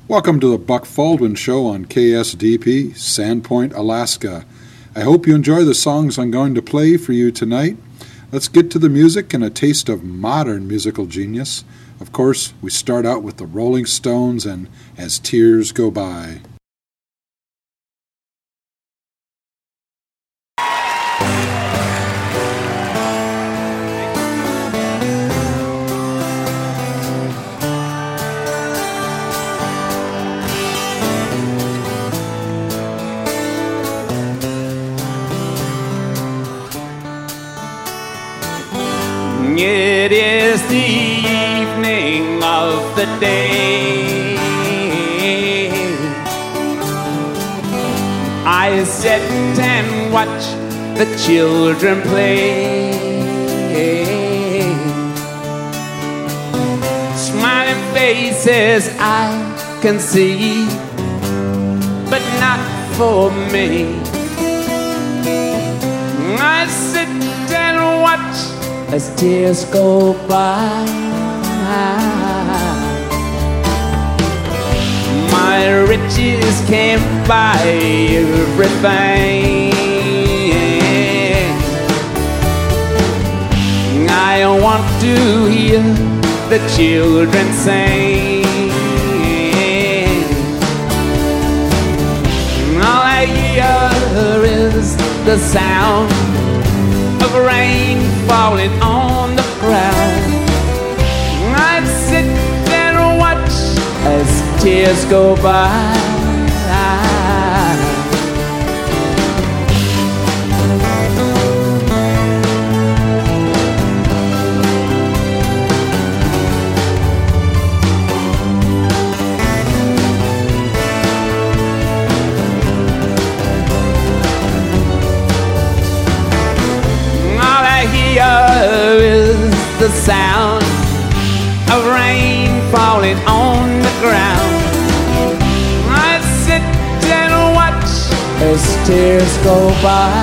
Welcome to the Buck Baldwin Show on KSDP, Sandpoint, Alaska. I hope you enjoy the songs I'm going to play for you tonight. Let's get to the music and a taste of modern musical genius. Of course, we start out with the Rolling Stones and As Tears Go By. It is the evening of the day. I sit and watch the children play. Smiling faces I can see, but not for me. I sit and watch as tears go by. My riches can't buy everything. I want to hear the children sing. All I hear is the sound of rain falling on the ground. I sit and watch as tears go by. Is the sound of rain falling on the ground. I sit and watch as tears go by.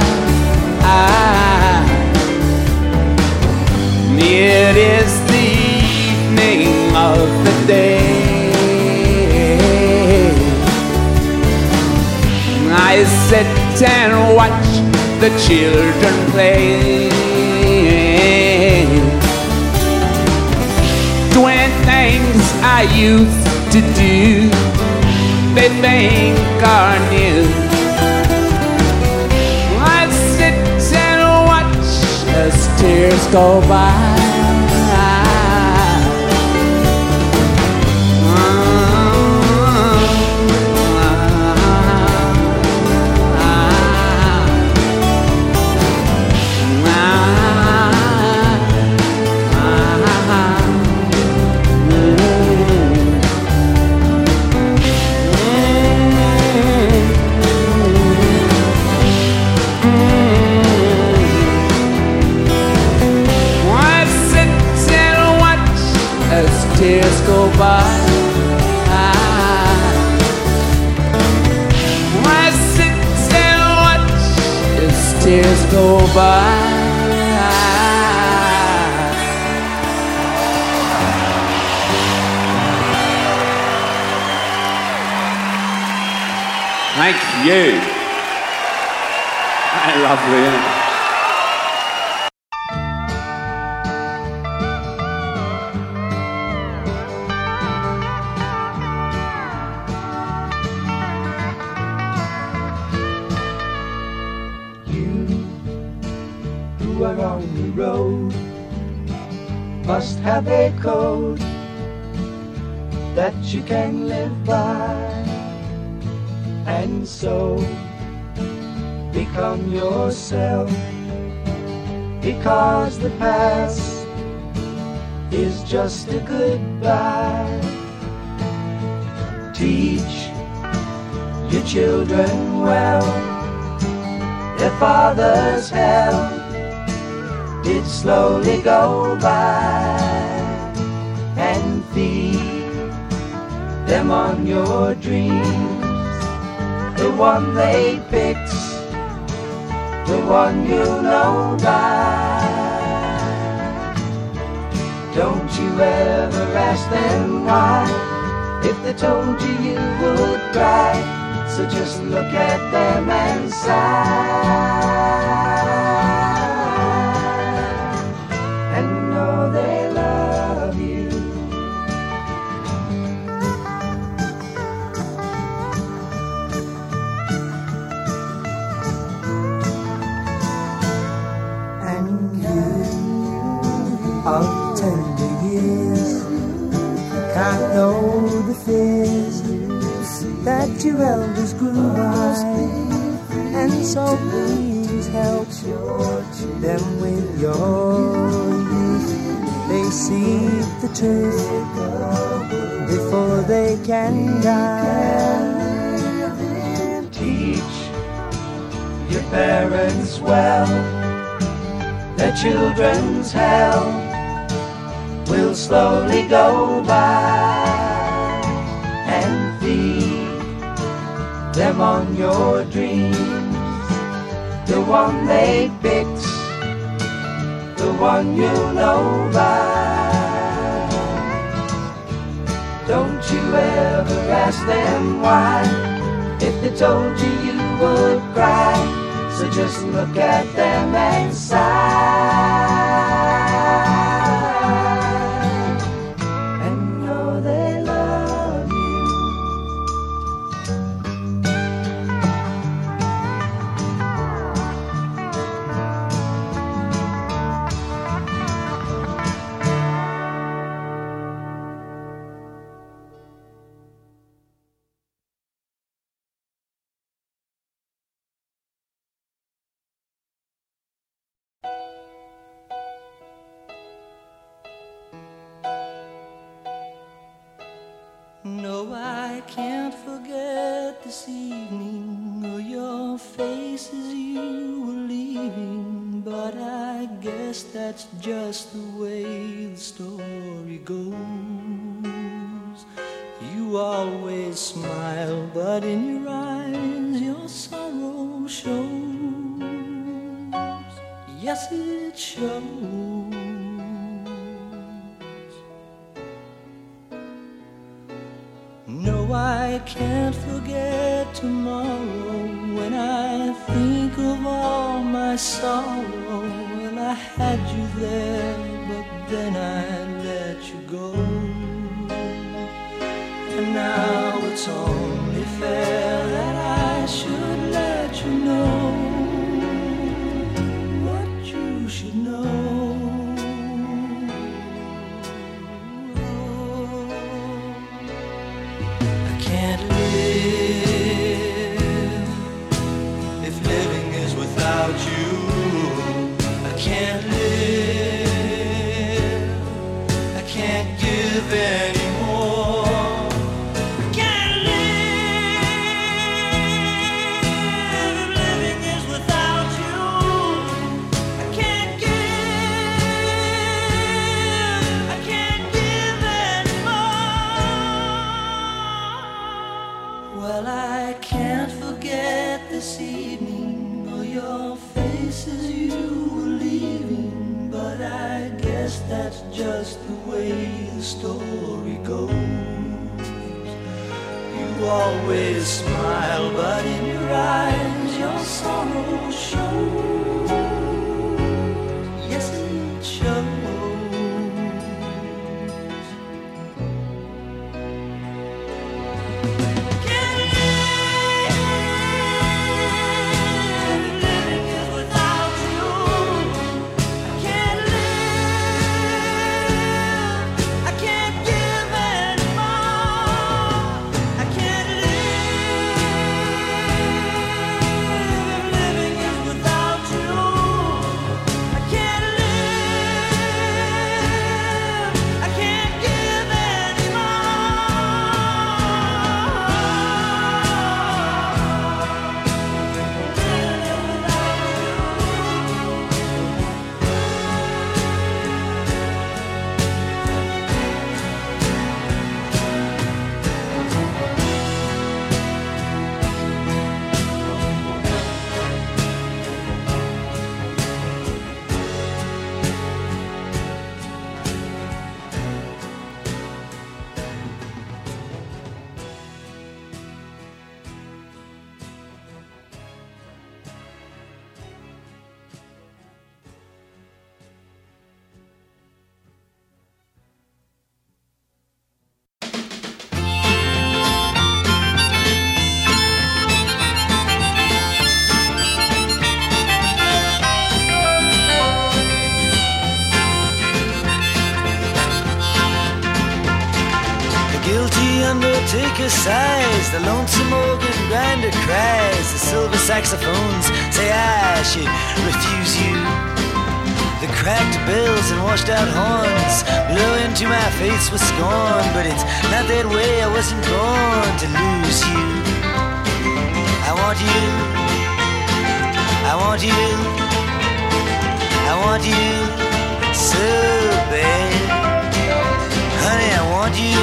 It is the evening of the day. I sit and watch the children play. Doing things I used to do, they think are new. I sit and watch as tears go by. Tears go by. I sit and watch as tears go by. Thank you. Lovely, isn't it? On the road must have a code that you can live by, and so become yourself, because the past is just a goodbye. Teach your children well, their father's hell did slowly go by, and feed them on your dreams, the one they picked, the one you know by. Don't you ever ask them why, if they told you you would cry. So just look at them and sigh, and know they love you. And you of tender years can't know the fears that your elders grew by, and so please help them with your youth. They see the truth before they can die. Teach your parents well, their children's hell will slowly go by, and feed them on your dreams, the one they picked, the one you know by. Don't you ever ask them why, if they told you you would cry. So just look at them and sigh, and know they love you. No, I can't forget this evening, or your face as you were leaving. But I guess that's just the way the story goes. You always smile, but in your eyes your sorrow shows. Yes, it shows. No, I can't forget tomorrow when I think of all my sorrow. Well, I had you there, but then I let you go. And now it's only fair that I should let you know what you should know. Can't live if living is without you. I can't live, I can't give anymore. I can't live if living is without you. I can't give, I can't give anymore. Well, I can't forget this evening, or your face as you were leaving. But I guess that's just the way the story goes. You always smile, but in your eyes your sorrow shows. Yes, it shows. Without you harmonica sighs, the lonesome organ grinder cries, the silver saxophones say I should refuse you. The cracked bells and washed out horns blow into my face with scorn, but it's not that way, I wasn't born to lose you. I want you, I want you, I want you so bad. Honey, I want you.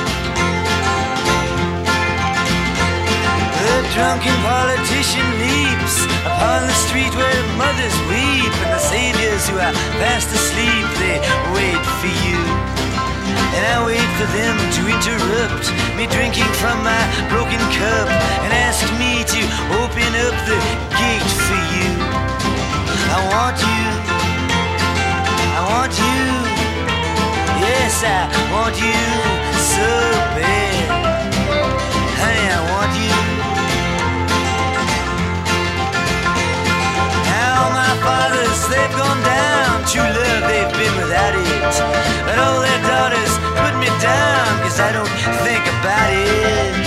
The drunken politician leaps upon the street where mothers weep, and the saviors who are fast asleep, they wait for you. And I wait for them to interrupt me drinking from my broken cup and ask me to open up the gate for you. I want you, I want you, yes, I want you so bad. Honey, I want you. Now my fathers, they've gone down, true love, they've been without it, but all their daughters put me down, 'cause I don't think about it.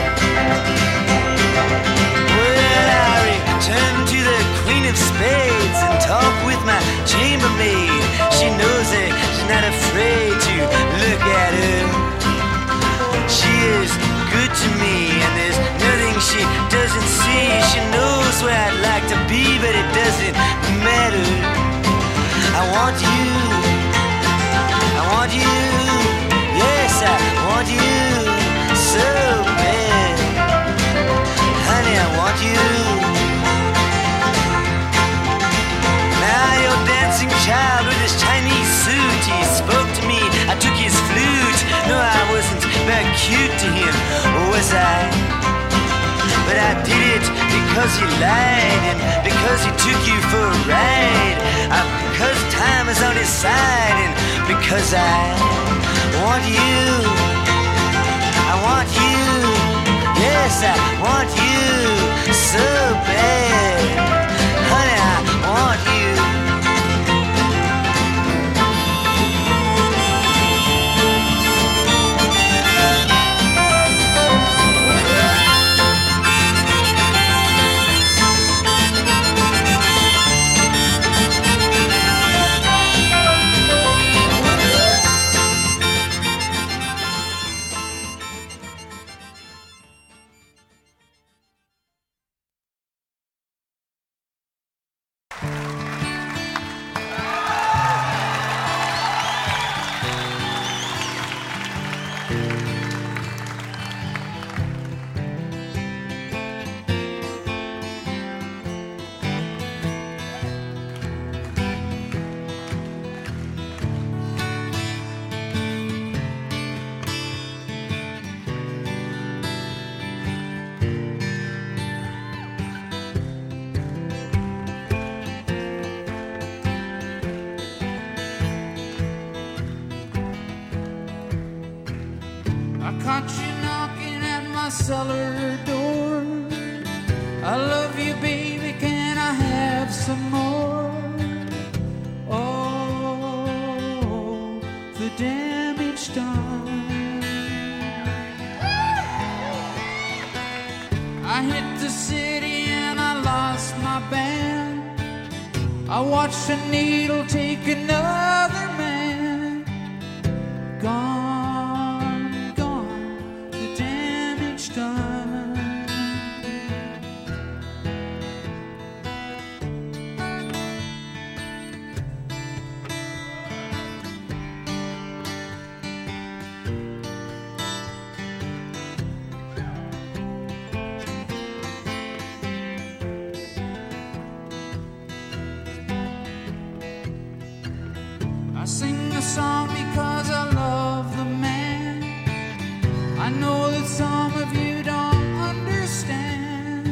Well, I return to the Queen of Spades and talk with my chambermaid. She knows it, she's not afraid to look at her. She is good to me, and there's nothing she doesn't see. She knows where I'd like to be, but it doesn't matter. I want you, I want you, yes, I want you so bad. Honey, I want you. Now your dancing child with his Chinese suit, he spoke to me, I took his flute. No, I wasn't very cute to him, was I? But I did it because he lied, and because he took you for a ride, because time is on his side, and because I want you, I want you, yes, I want you so bad. Honey, I want you. Caught you knocking at my cellar door. I love you, baby, can I have some more? Oh, the damage done. I hit the city and I lost my band. I watched a needle take another man. Gone. I sing a song because I love the man. I know that some of you don't understand.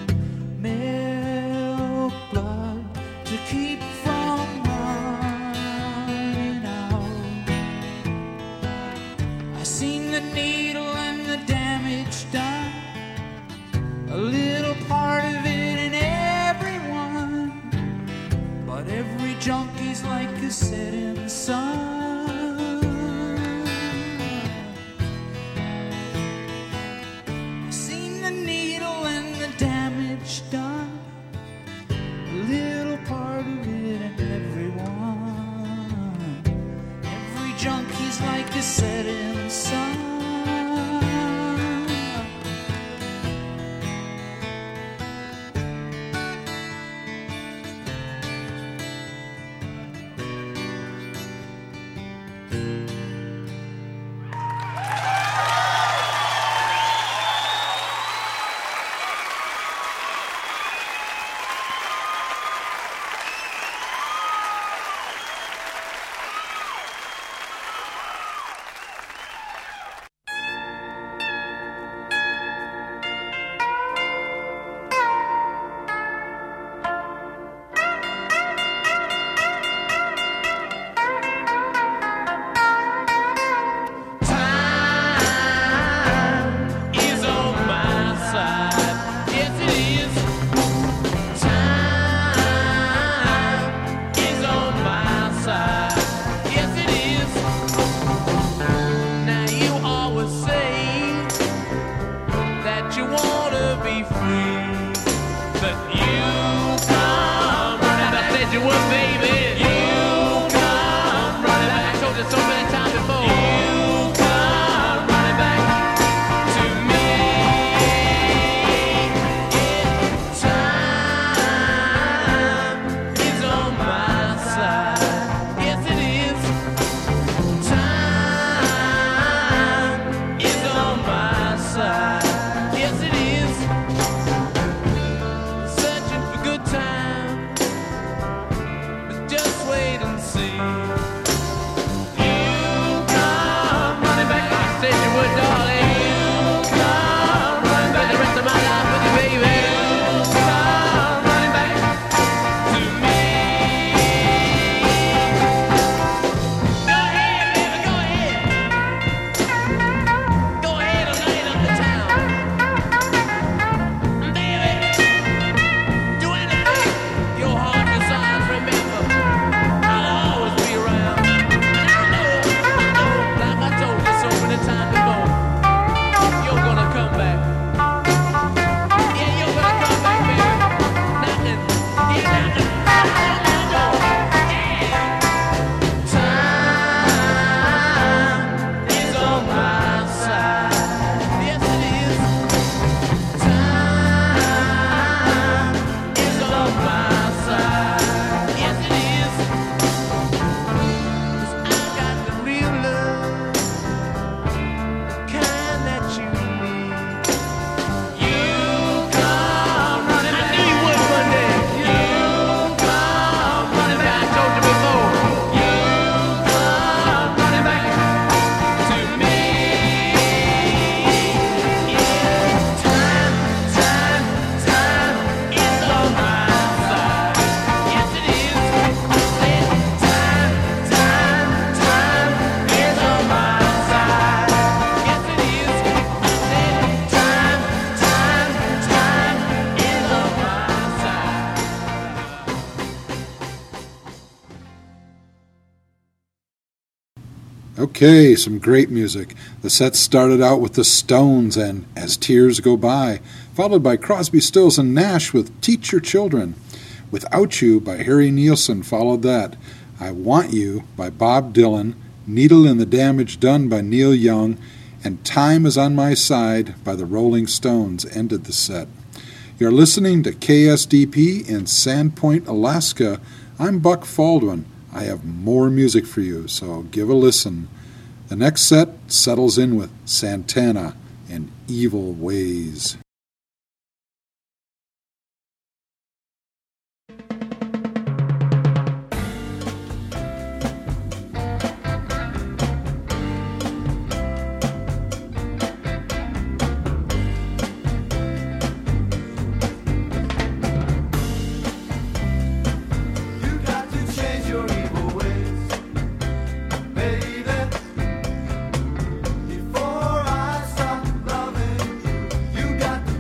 Milk blood to keep from running out. I seen the needle and the damage done. A little part of it in everyone, but every junkie's like a setting sun. be free. But you come running back. I said you would, baby. You come running back. I told you so many times before. You come running back to me. Time is on my side. Yes, it is. Time is on my side. Yes, it is. Searching for good time, but just wait and see. You come running back. I said you would, darling. You come running back. The rest of my life with you, baby. You come running back to me. Go ahead, baby, go ahead. Go ahead and light up the town. Baby, do anything your heart desires. Remember, I'll always be around. And I know, like I told you so many times before, you're gonna come back. Yeah, you're gonna come back, baby. Knocking, yeah, knocking on my door. Yeah. Time is on my side. Yes, it is. Time is on my side. Yes, it is. 'Cause I got the real love, the kind that you need. You come running back. I knew you would one day. You come running back. I told you before. You come running back to me. Yeah, time is on my side. Yes, it is. I said time is on my side. Yes, it is. I said time is on my side. Okay, some great music. The set started out with the Stones and As Tears Go By, followed by Crosby, Stills and Nash with Teach Your Children. Without You by Harry Nilsson followed that. I Want You by Bob Dylan, Needle in the Damage Done by Neil Young, and Time Is on My Side by the Rolling Stones ended the set. You're listening to KSDP in Sandpoint, Alaska. I'm Buck Faldwin. I have more music for you, so give a listen. The next set settles in with Santana and Evil Ways. You got to change your evil ways, baby. Before I stop loving you, you got to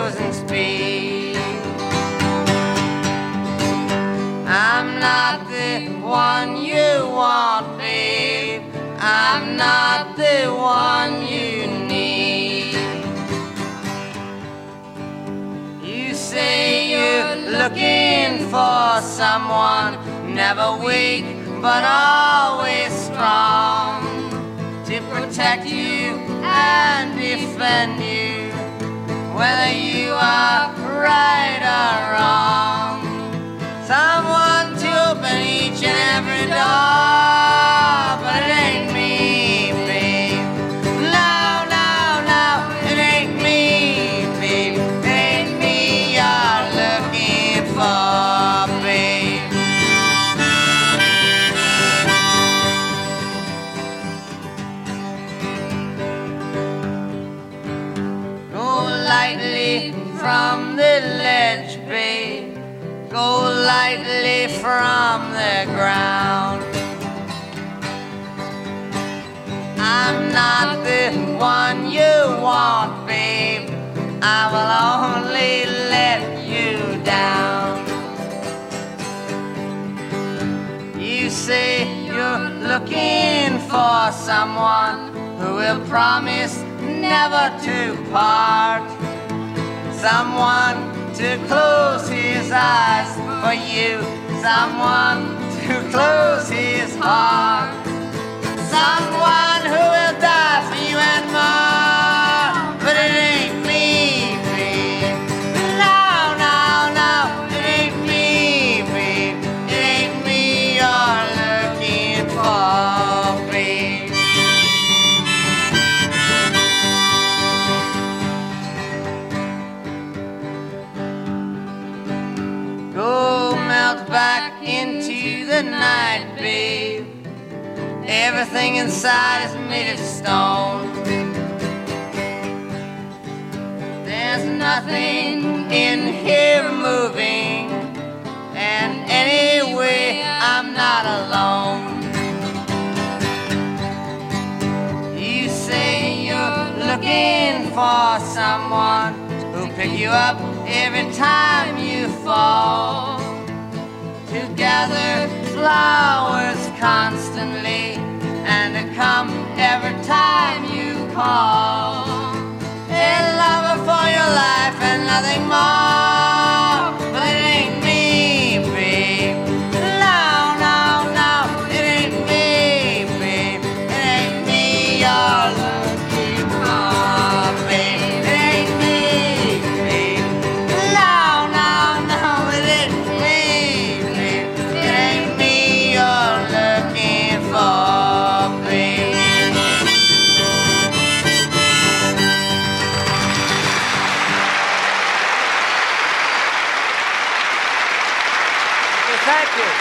chosen speed. I'm not the one you want, babe. I'm not the one you need. You say you're looking for someone, never weak but always strong, to protect you and defend you, whether you are right or wrong. Someone to open each and every door, but it ain't me, babe. No, no, no, it ain't me, babe. It ain't me you're looking for, babe. Go lightly from the ledge, babe. Go lightly from the ground. I'm not the one you want, babe. I will only let you down. You say you're looking for someone who will promise never to part, someone to close his eyes for you, someone to close his heart, someone who will die for you and more. But it ain't me, babe. No, no, no, it ain't me, babe. It ain't me you're looking for, babe. Go melt back into the night, babe. Everything inside is made of stone. There's nothing in here moving, and anyway, I'm not alone. You say you're looking for someone who'll pick you up every time you fall, to gather flowers constantly, and to come every time you call. A lover for your life and nothing more. But it ain't me, babe. No, no, no, it ain't me, babe. It ain't me you're looking for, babe. It ain't me, babe. No, no, no, it ain't me, babe. It ain't me you're looking for, babe. Thank you.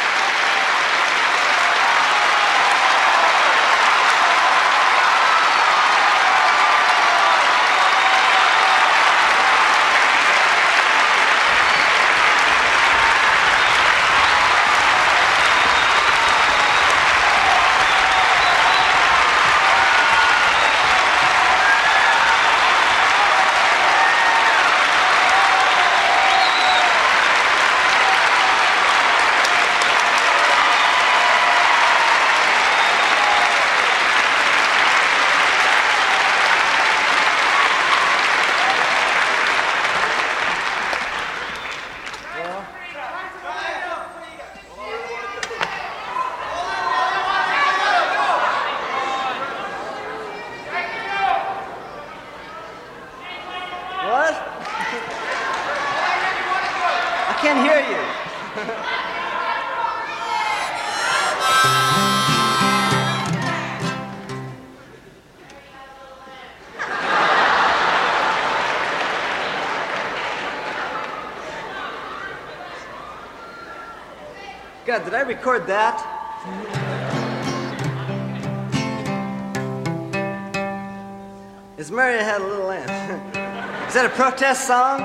What? I can't hear you. God, did I record that? Is Mary Had a Little Lamb? Is that a protest song?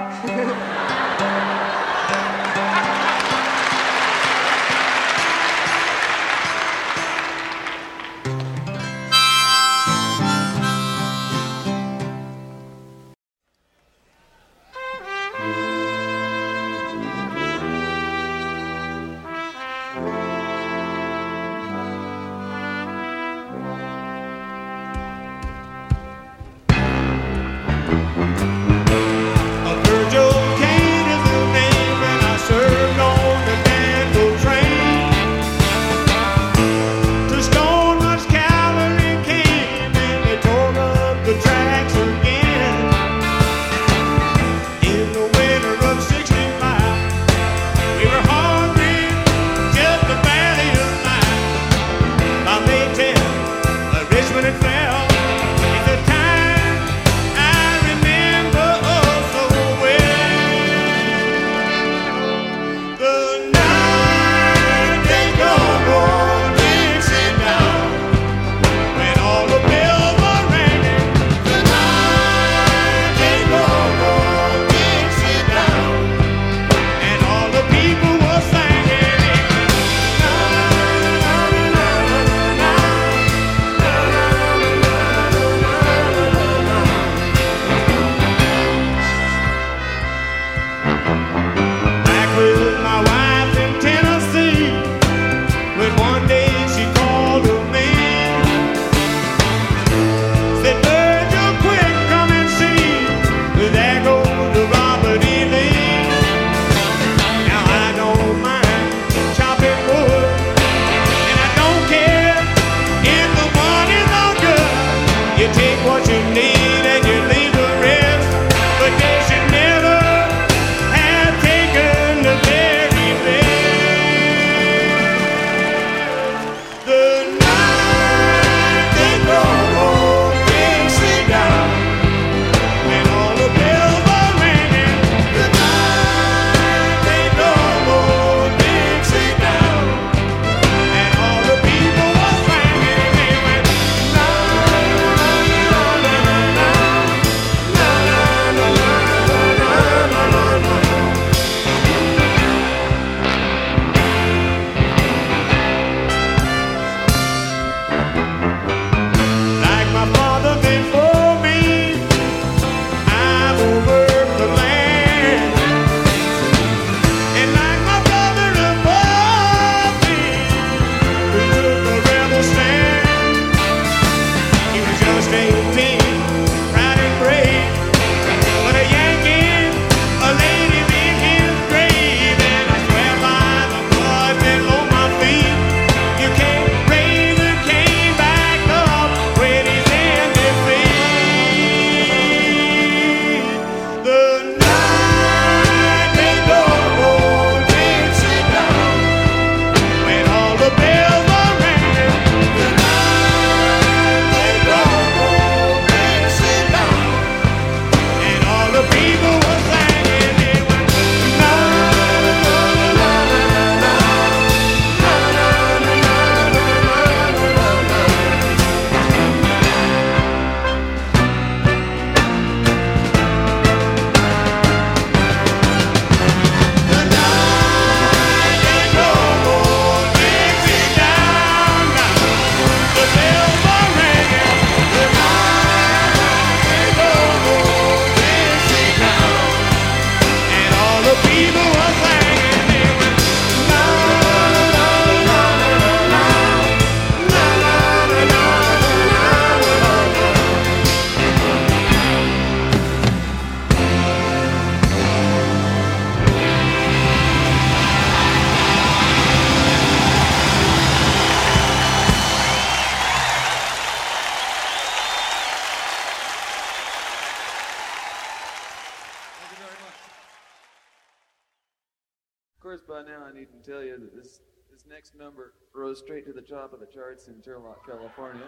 course, by now I need to tell you that this next number rose straight to the top of the charts in Turlock, California.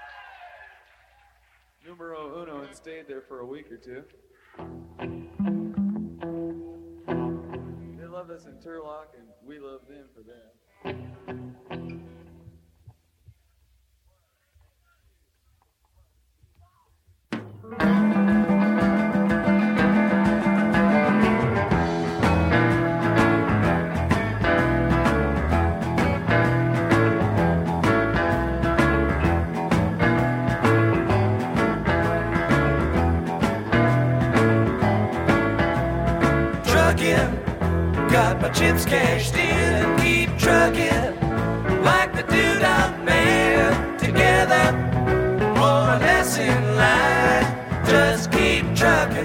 Numero uno, and stayed there for a week or two. They love us in Turlock, and we love them for that. Got my chips cashed in and keep trucking like the dude I'm made. Together, more or less in line, just keep trucking.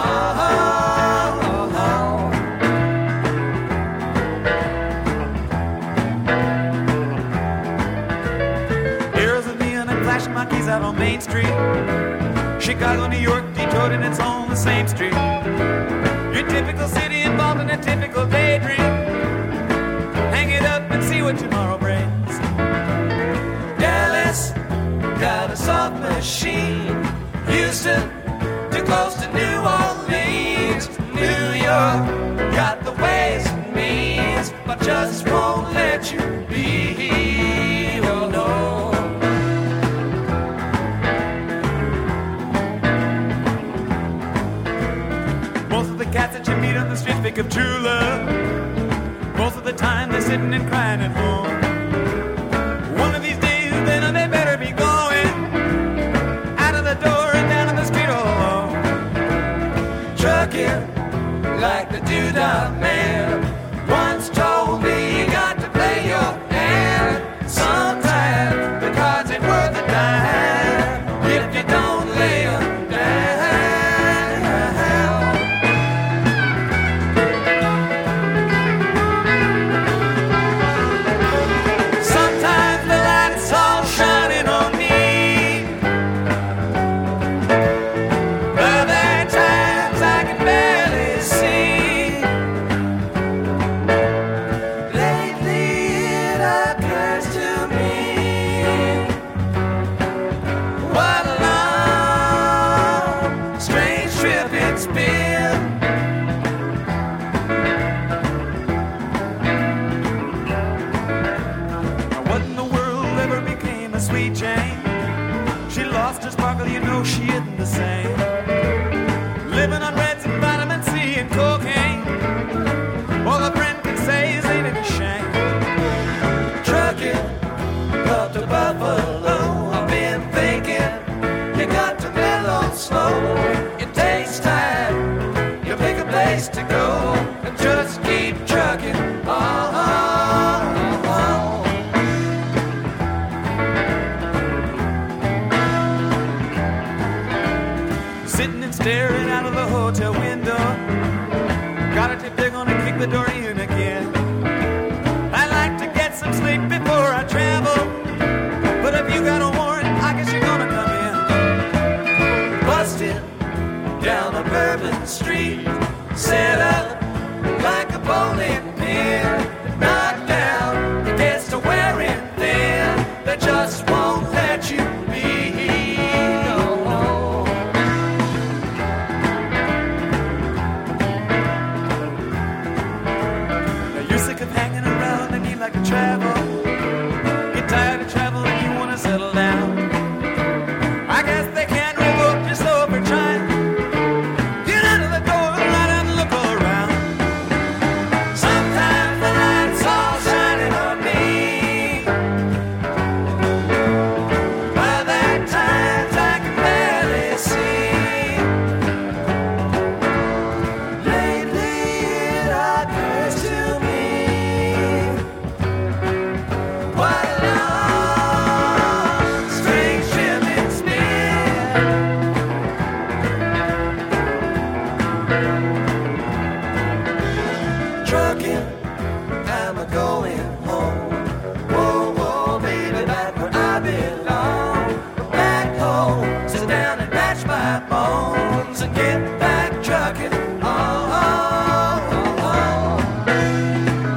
Here's a neon and flashing my keys out on Main Street. Chicago, New York, Detroit, and it's on the same street. Your typical city involved in a typical daydream. Hang it up and see what tomorrow brings. Dallas got a soft machine. Houston, too close to New Orleans. New York got the ways and means, but just won't let you be. Oh no. Cats that you meet on the street speak of true love. Most of the time they're sitting and crying at home. One of these days then they better be going out of the door and down on the street all alone. Trucking like the doodah man once told me, you got to play your hand. Sometimes the cards ain't worth a dime if you don't lay 'em down. She isn't the same. Living on reds and vitamin C and cocaine. All a friend can say is ain't it a shame. Trucking up to Buffalo. I've been thinking you got to mellow slow. It takes time. You pick a place to go and just keep trucking. Staring out of the hotel window. Got a tip they're gonna kick the door in again. I like to get some sleep before I travel, but if you got a warrant, I guess you're gonna come in. Busted down a Bourbon Street, set up like a bowling pin. Knocked down against a wearing thin that just won't let you be. Travel, get tired of travel and you wanna settle down. I guess they can't revoke you so for trying. Get out of the door, right out and look all around. Sometimes the light's all shining on me. Other times I can barely see. Lately it occurs to me. And get back trucking.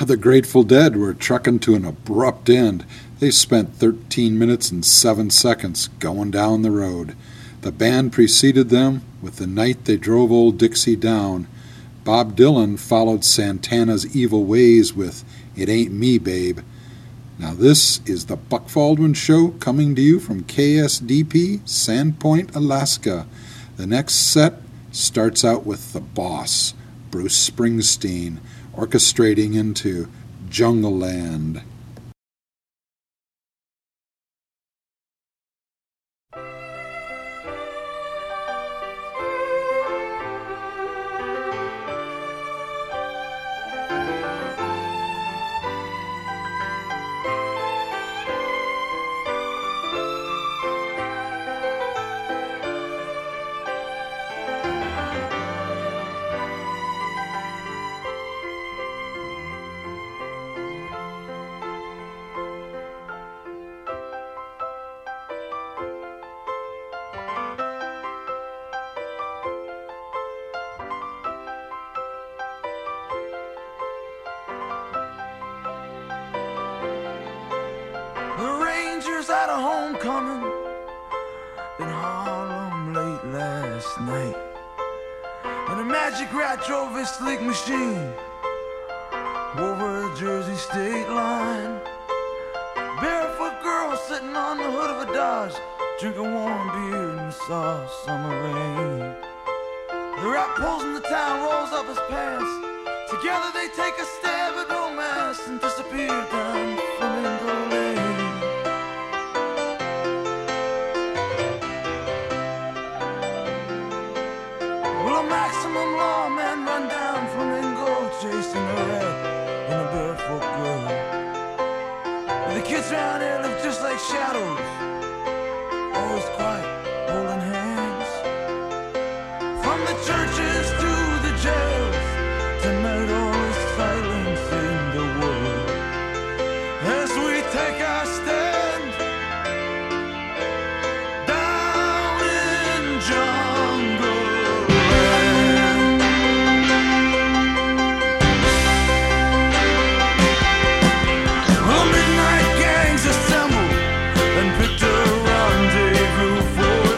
The Grateful Dead were trucking to an abrupt end. They spent 13 minutes and 7 seconds going down the road. The band preceded them with The Night They Drove Old Dixie Down. Bob Dylan followed Santana's Evil Ways with It Ain't Me, Babe. Now this is the Buck Baldwin Show, coming to you from KSDP, Sandpoint, Alaska. The next set starts out with The Boss, Bruce Springsteen, orchestrating into Jungle Land. Had a homecoming in Harlem late last night, and a magic rat drove his sleek machine over a Jersey state line. Barefoot girl sitting on the hood of a Dodge, drinking warm beer in the soft summer rain. The rat pulls in the town, rolls up his pants. Together they take a stab at romance and disappear down Flamingo Lane. Well, a maximum lawman run down Flamingo, chasing a rat and a barefoot girl. The kids around here look just like shadows, always quiet, holding hands. From the churches to the jails, tonight all is silence in the world. As we take our stand down in jungle. Midnight gangs assemble and picked a rendezvous for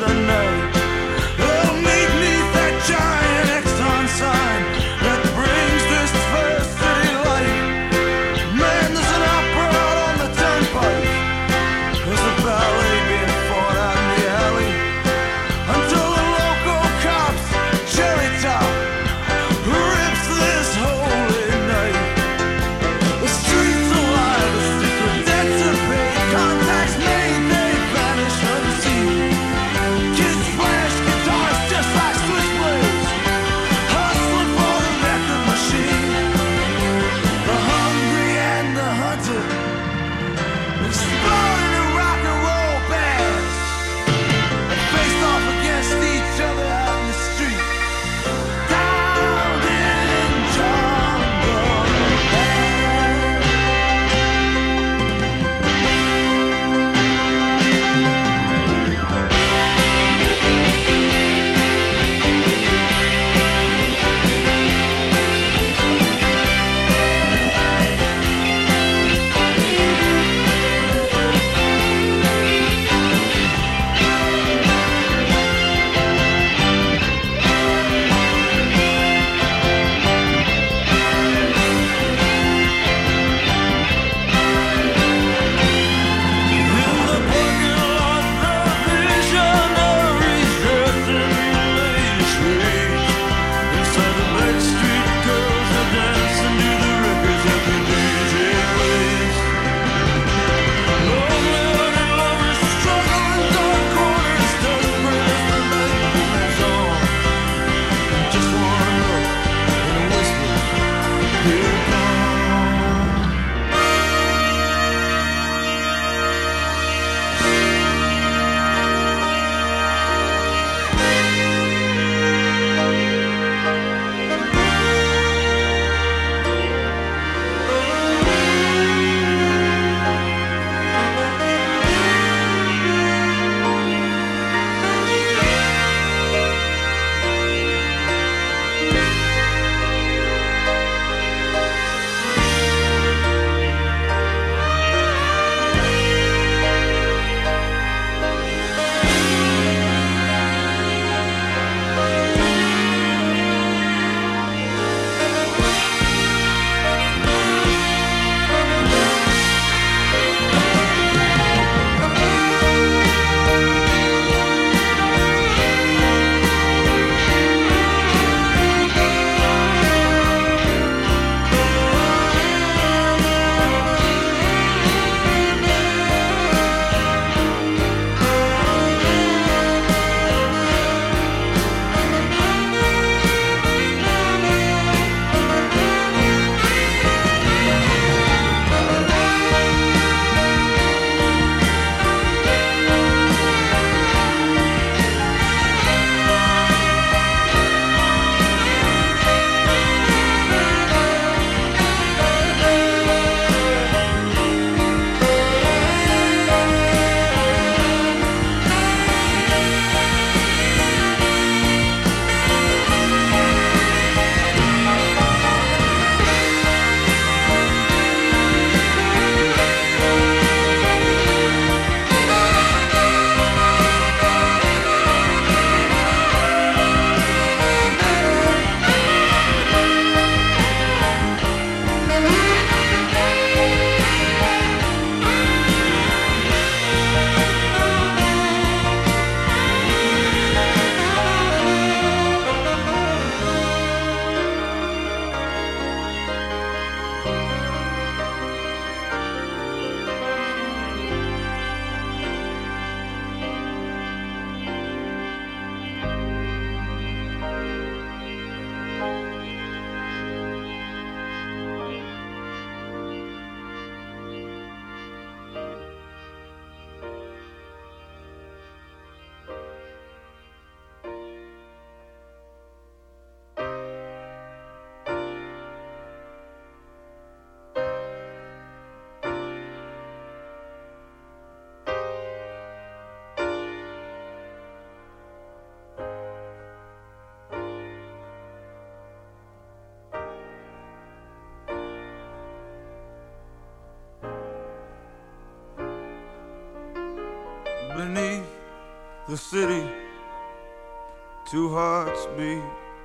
beneath the city, two hearts beat,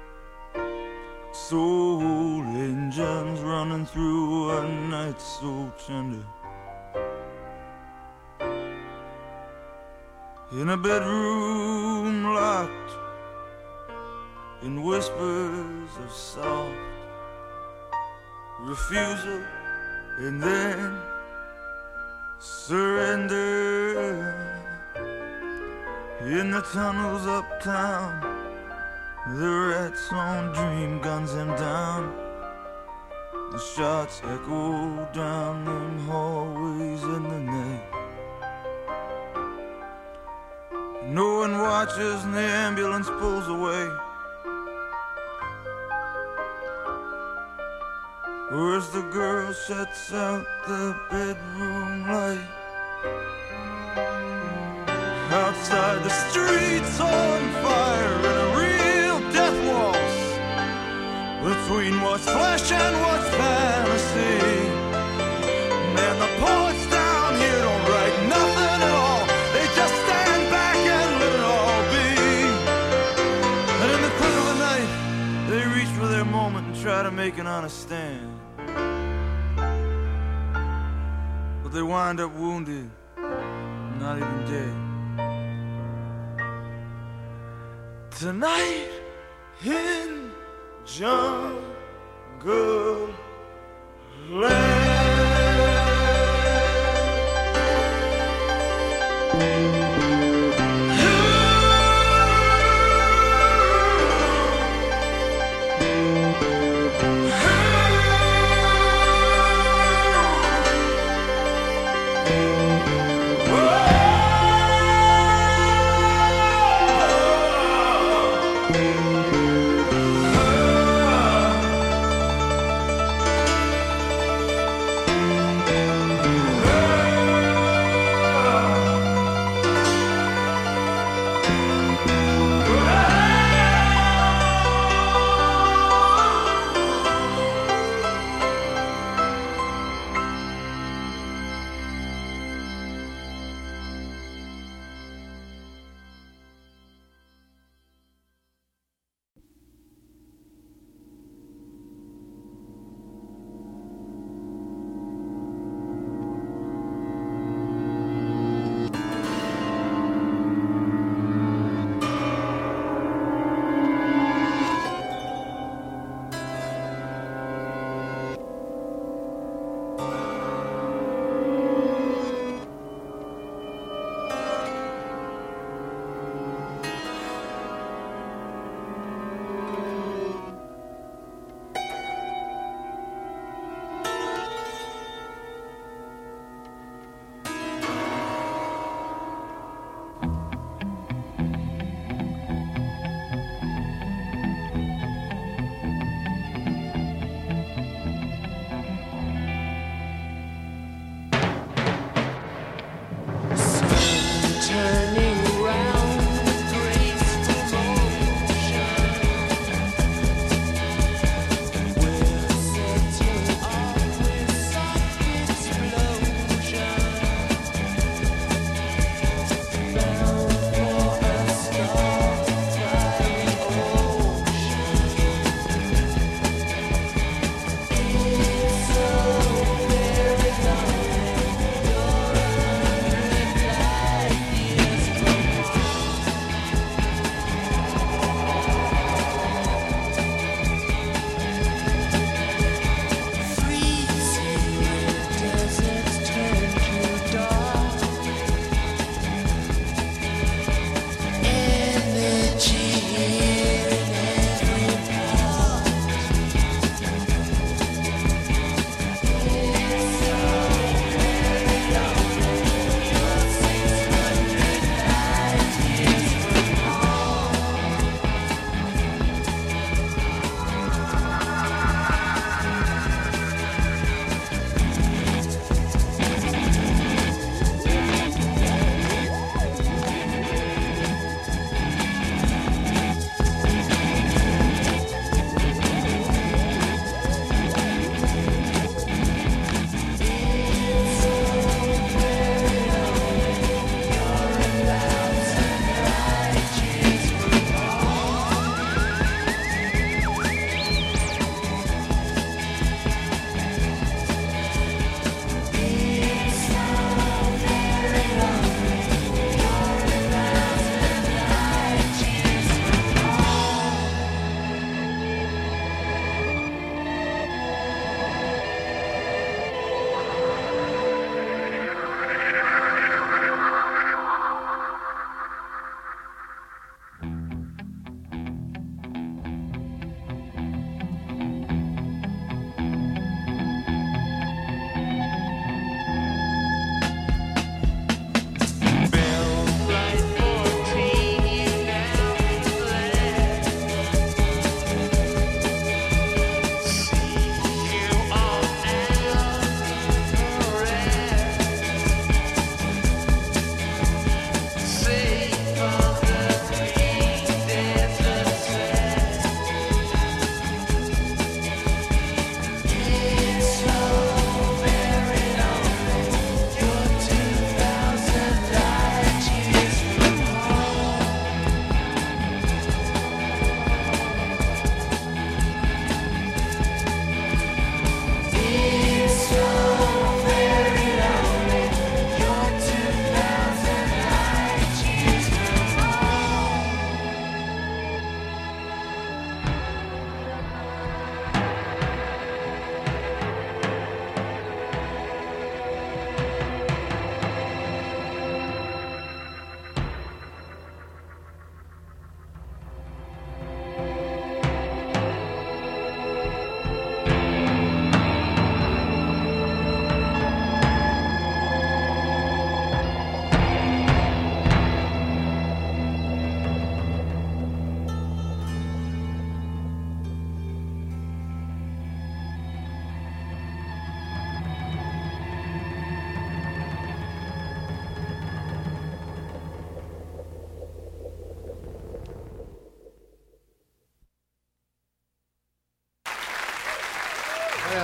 soul engines running through a night so tender. In a bedroom locked in whispers of soft refusal and then surrender. In the tunnels uptown, the rats on dream guns him down. The shots echo down them hallways in the night. No one watches and the ambulance pulls away. Or as the girl shuts out the bedroom light. Outside the streets on fire and a real death waltz between what's flesh and what's fantasy. Man, the poets down here don't write nothing at all. They just stand back and let it all be. And in the quick of the night, they reach for their moment and try to make an honest stand. But they wind up wounded, not even dead. Tonight in Jungle Land.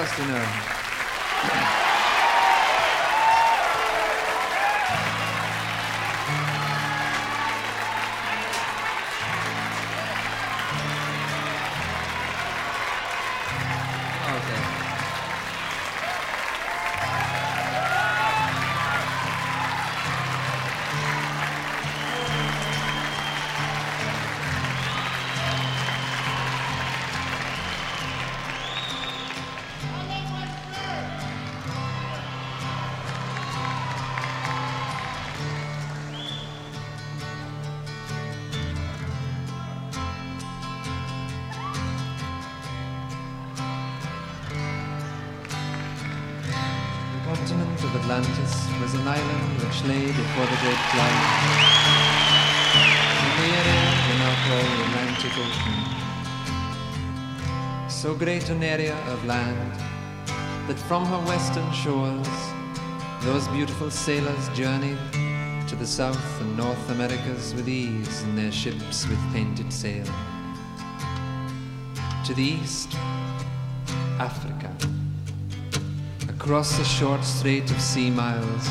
Westerner. The continent of Atlantis was an island which lay before the great flood. In the area we now call the Atlantic Ocean. So great an area of land that from her western shores those beautiful sailors journeyed to the South and North Americas with ease in their ships with painted sail. To the east, Africa. Across a short strait of sea miles.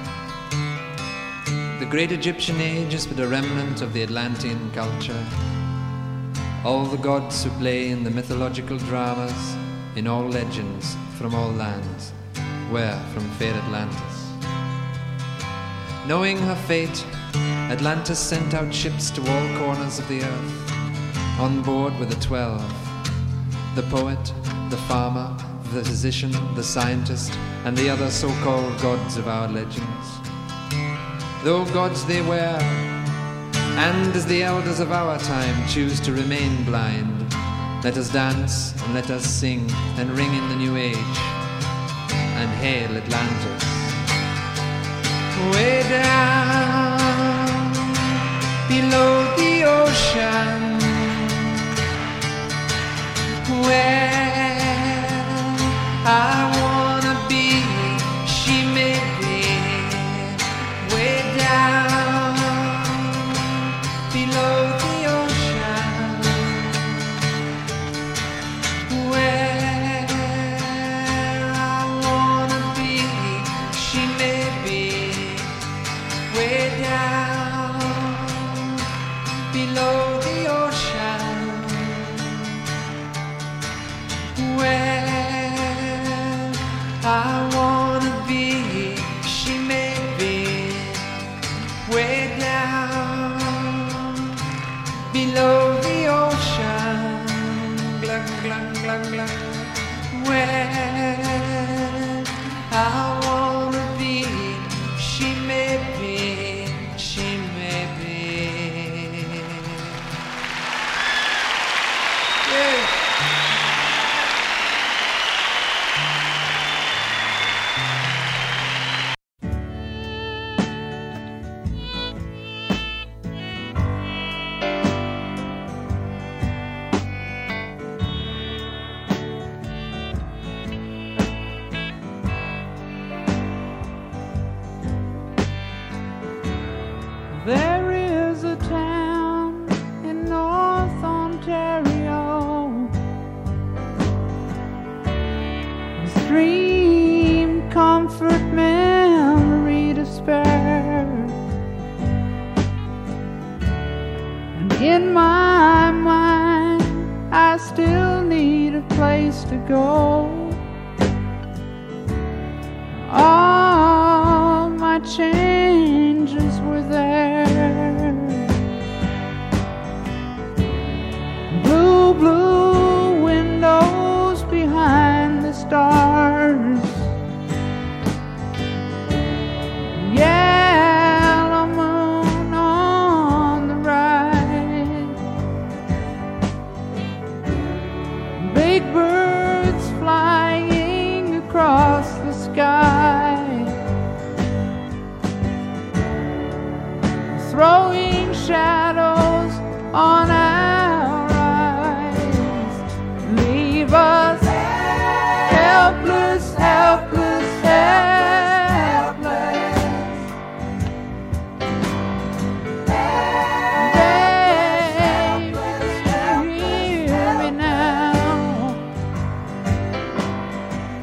The great Egyptian age is but a remnant of the Atlantean culture. All the gods who play in the mythological dramas, in all legends from all lands, were from fair Atlantis. Knowing her fate, Atlantis sent out ships to all corners of the earth. On board were the 12, the poet, the farmer, the physician, the scientist, and the other so-called gods of our legends. Though gods they were, and as the elders of our time choose to remain blind, let us dance and let us sing and ring in the new age, and hail Atlantis. Way down below the ocean, where I wanna be, she may be. Way down below the ocean, where I wanna be, she may be. Way down below the ocean, where I wanna be, she may be. Way down below the ocean, glug, glug, glug, glug. Where I wanna be, she may be, she may be. Yeah. There is a town in North Ontario, a dream, comfort, memory to spare. And in my mind, I still need a place to go. All my changes were there. Blue, blue windows behind the stars. Yellow moon on the right. Big birds flying across the sky, throwing shadows on our eyes. Leave us helpless, helpless, helpless. David, hear me now.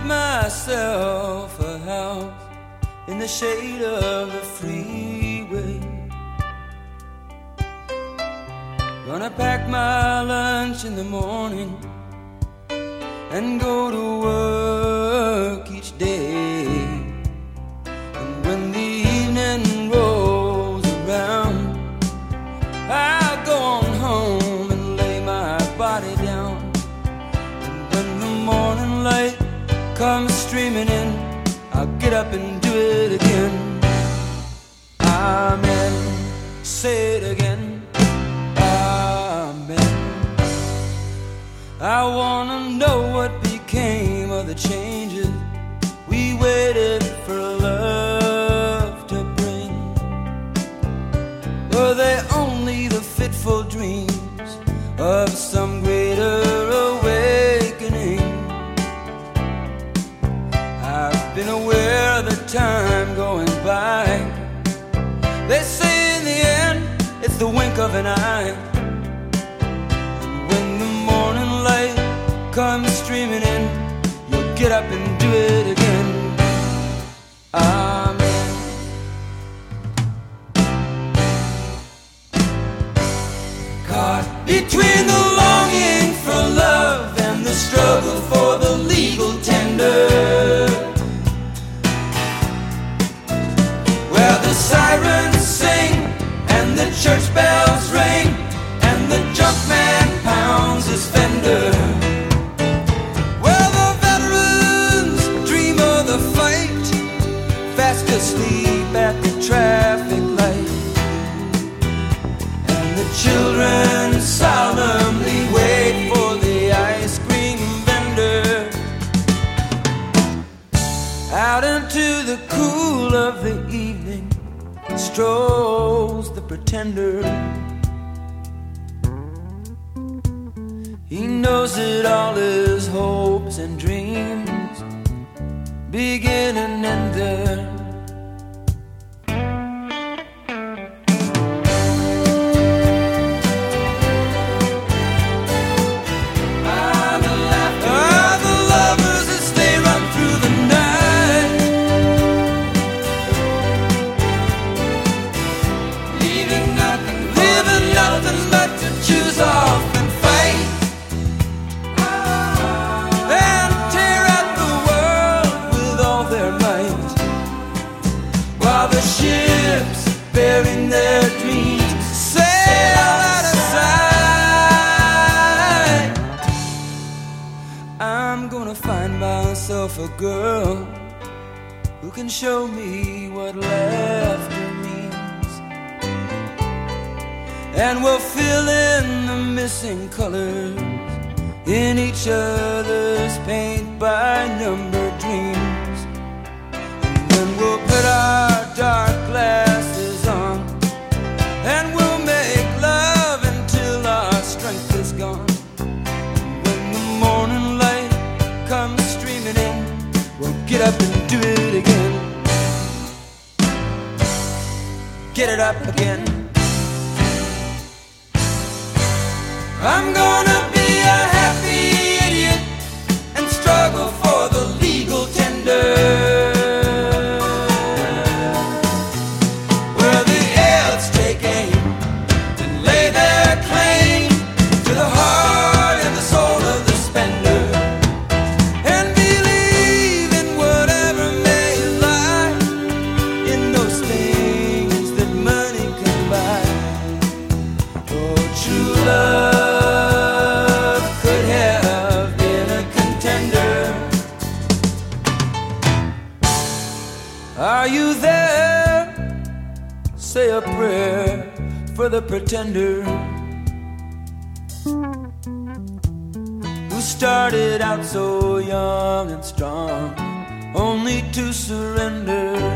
myself a house in the shade of the freeway. Gonna pack my lunch in the morning and go to work each day. And when the evening rolls around, I'll go on home and lay my body down. And when the morning light comes streaming in, I'll get up and do it again. Amen. Say it again. Amen. I wanna know what became of the changes we waited for love to bring. Were they only the fitful dreams of some greater awakening? I've been aware of the time going by. They say in the end it's the wink of an eye. And when the morning light comes streaming in, you'll get up and do it again. Amen. Caught between the longing for love and the struggle for the legal tender, where the sirens sing and the church bells ring and the junk man pounds his fender, where the veterans dream of the fight, fast asleep at the traffic light, and the children solemnly wait for the ice cream vendor. Out into the cool of the evening strolls the pretender. He knows that all his hopes and dreams begin and end there. Off and fight and tear at the world with all their might, while the ships bearing their dreams sail out of sight. I'm gonna find myself a girl who can show me what laughter means, and we'll fill in the missing colors in each other's paint by number dreams. And then we'll put our dark glasses on and we'll make love until our strength is gone. And when the morning light comes streaming in, we'll get up and do it again. Get it up again. I'm gonna be a happy idiot and struggle for the legal tender, where the elves take aim and lay their claim to the heart and the soul of the spender, and believe in whatever may lie in those things that money can buy. Oh, true love Are you there? Say a prayer for the pretender who started out so young and strong, only to surrender